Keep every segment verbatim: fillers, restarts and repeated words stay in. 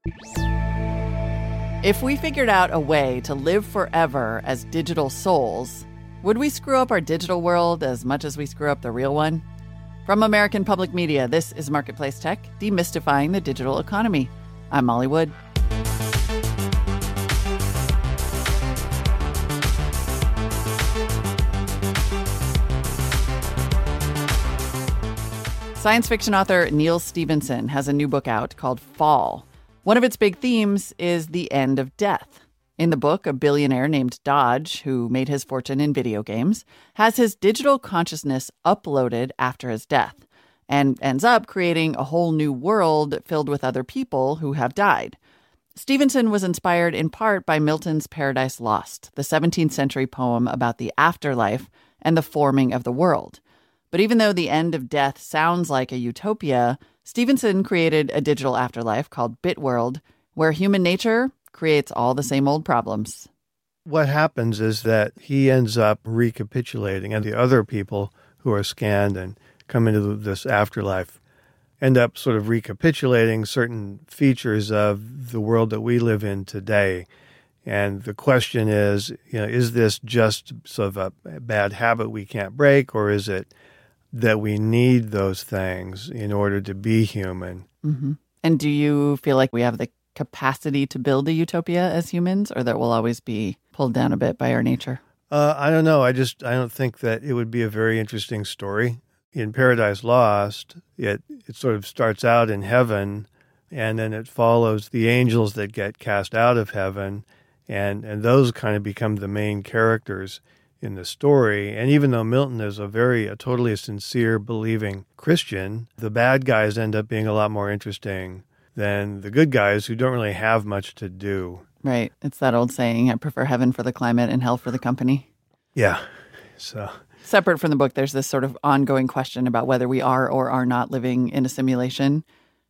If we figured out a way to live forever as digital souls, would we screw up our digital world as much as we screw up the real one? From American Public Media, this is Marketplace Tech, demystifying the digital economy. I'm Molly Wood. Science fiction author Neal Stephenson has a new book out called Fall. One of its big themes is the end of death. In the book, a billionaire named Dodge, who made his fortune in video games, has his digital consciousness uploaded after his death and ends up creating a whole new world filled with other people who have died. Stephenson was inspired in part by Milton's Paradise Lost, the seventeenth century poem about the afterlife and the forming of the world. But even though the end of death sounds like a utopia, Stephenson created a digital afterlife called Bitworld, where human nature creates all the same old problems. What happens is that he ends up recapitulating, and the other people who are scanned and come into this afterlife end up sort of recapitulating certain features of the world that we live in today. And the question is, you know, is this just sort of a bad habit we can't break, or is it that we need those things in order to be human? Mm-hmm. And do you feel like we have the capacity to build a utopia as humans, or that we'll always be pulled down a bit by our nature? Uh, I don't know. I just, I don't think that it would be a very interesting story. In Paradise Lost, it, it sort of starts out in heaven, and then it follows the angels that get cast out of heaven, and, and those kind of become the main characters in the story. And even though Milton is a very, a totally sincere, believing Christian, the bad guys end up being a lot more interesting than the good guys who don't really have much to do. Right. It's that old saying, I prefer heaven for the climate and hell for the company. Yeah. So separate from the book, there's this sort of ongoing question about whether we are or are not living in a simulation.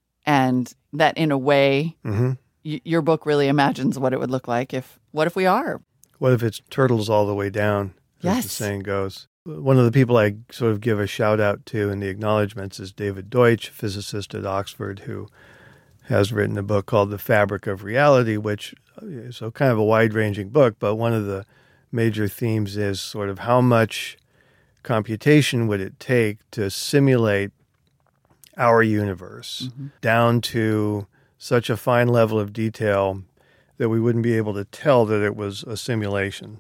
And that in a way, mm-hmm. y- your book really imagines what it would look like if, what if we are? What if it's turtles all the way down, as yes. the saying goes? One of the people I sort of give a shout out to in the acknowledgments is David Deutsch, physicist at Oxford, who has written a book called The Fabric of Reality, which is a kind of a wide-ranging book, but one of the major themes is sort of how much computation would it take to simulate our universe mm-hmm. down to such a fine level of detail that we wouldn't be able to tell that it was a simulation.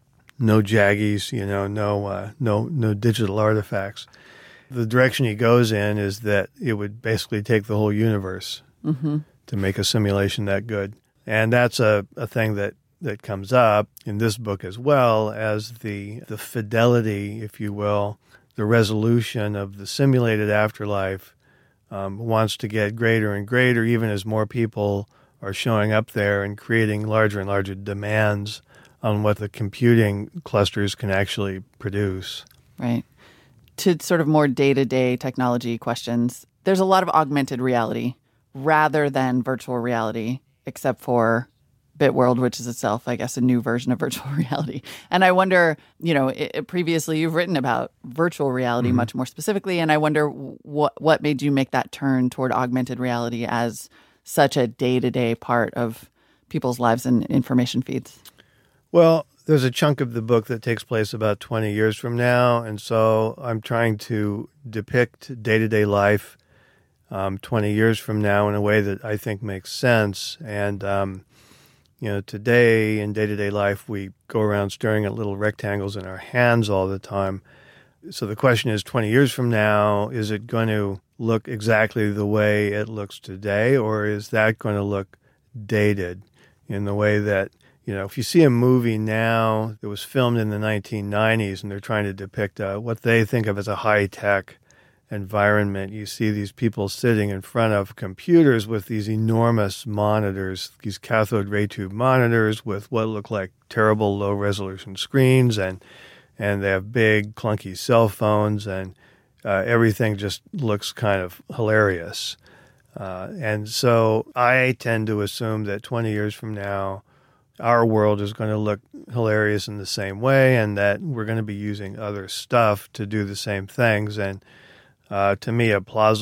No jaggies, you know, no uh, no no digital artifacts. The direction he goes in is that it would basically take the whole universe mm-hmm. to make a simulation that good. And that's a, a thing that, that comes up in this book as well as the the fidelity, if you will, the resolution of the simulated afterlife um, wants to get greater and greater, even as more people are showing up there and creating larger and larger demands on what the computing clusters can actually produce. Right. To sort of more day-to-day technology questions, there's a lot of augmented reality rather than virtual reality, except for Bitworld, which is itself, I guess, a new version of virtual reality. And I wonder, you know, it, previously you've written about virtual reality mm-hmm. much more specifically, and I wonder what what made you make that turn toward augmented reality as such a day-to-day part of people's lives and information feeds? Well, there's a chunk of the book that takes place about twenty years from now, and so I'm trying to depict day-to-day life um, twenty years from now in a way that I think makes sense. And, um, you know, today in day-to-day life, we go around staring at little rectangles in our hands all the time. So the question is, twenty years from now, is it going to look exactly the way it looks today, or is that going to look dated in the way that, you know, if you see a movie now that was filmed in the nineteen nineties and they're trying to depict uh, what they think of as a high-tech environment, you see these people sitting in front of computers with these enormous monitors, these cathode ray tube monitors with what look like terrible low-resolution screens, and and they have big, clunky cell phones, and uh, everything just looks kind of hilarious. Uh, and so I tend to assume that twenty years from now, our world is going to look hilarious in the same way, and that we're going to be using other stuff to do the same things. And uh, to me, a plausible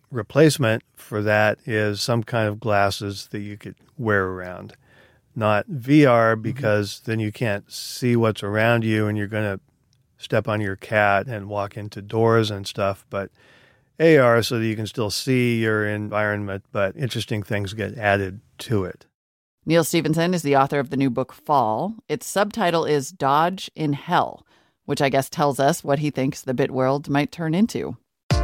replacement for that is some kind of glasses that you could wear around. Not V R, because then you can't see what's around you and you're going to step on your cat and walk into doors and stuff, but A R so that you can still see your environment, but interesting things get added to it. Neal Stephenson is the author of the new book, Fall. Its subtitle is Dodge in Hell, which I guess tells us what he thinks the bit world might turn into.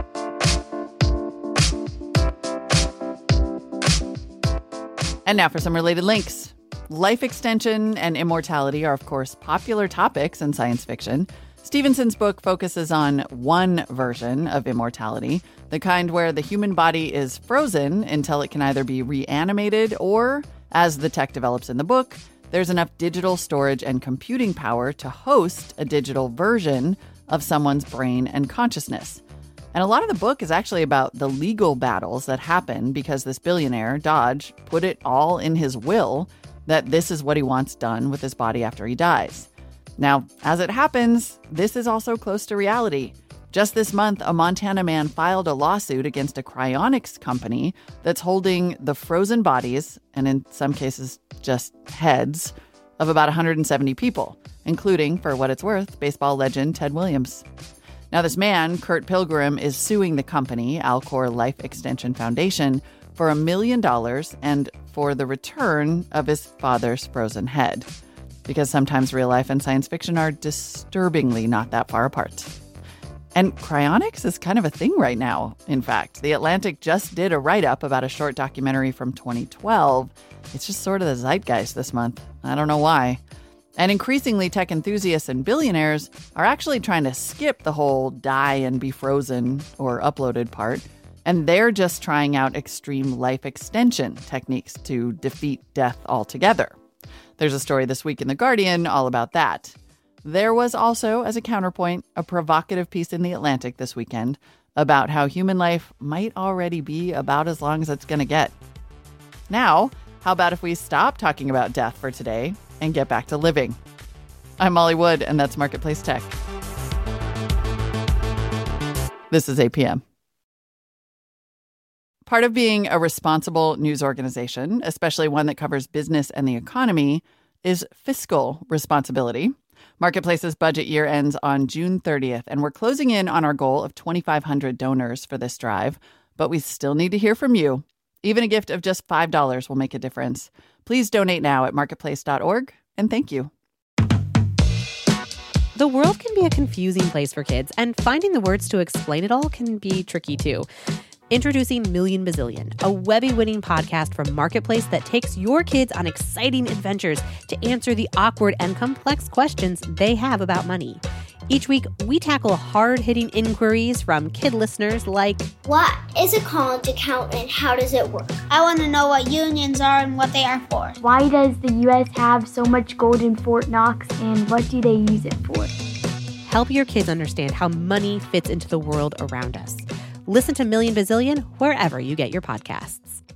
And now for some related links. Life extension and immortality are, of course, popular topics in science fiction. Stevenson's book focuses on one version of immortality, the kind where the human body is frozen until it can either be reanimated or, as the tech develops in the book, there's enough digital storage and computing power to host a digital version of someone's brain and consciousness. And a lot of the book is actually about the legal battles that happen because this billionaire, Dodge, put it all in his will that this is what he wants done with his body after he dies. Now, as it happens, this is also close to reality. Just this month, a Montana man filed a lawsuit against a cryonics company that's holding the frozen bodies, and in some cases just heads, of about one hundred seventy people, including, for what it's worth, baseball legend Ted Williams. Now, this man, Kurt Pilgrim, is suing the company, Alcor Life Extension Foundation, for a million dollars and for the return of his father's frozen head. Because sometimes real life and science fiction are disturbingly not that far apart. And cryonics is kind of a thing right now, in fact. The Atlantic just did a write-up about a short documentary from twenty twelve. It's just sort of the zeitgeist this month. I don't know why. And increasingly, tech enthusiasts and billionaires are actually trying to skip the whole die and be frozen or uploaded part. And they're just trying out extreme life extension techniques to defeat death altogether. There's a story this week in The Guardian all about that. There was also, as a counterpoint, a provocative piece in The Atlantic this weekend about how human life might already be about as long as it's going to get. Now, how about if we stop talking about death for today and get back to living? I'm Molly Wood, and that's Marketplace Tech. This is A P M. Part of being a responsible news organization, especially one that covers business and the economy, is fiscal responsibility. Marketplace's budget year ends on June thirtieth, and we're closing in on our goal of twenty-five hundred donors for this drive. But we still need to hear from you. Even a gift of just five dollars will make a difference. Please donate now at marketplace dot org, and thank you. The world can be a confusing place for kids, and finding the words to explain it all can be tricky too. Introducing Million Bazillion, a Webby-winning podcast from Marketplace that takes your kids on exciting adventures to answer the awkward and complex questions they have about money. Each week, we tackle hard-hitting inquiries from kid listeners like, what is a college account and how does it work? I want to know what unions are and what they are for. Why does the U S have so much gold in Fort Knox, and what do they use it for? Help your kids understand how money fits into the world around us. Listen to Million Bazillion wherever you get your podcasts.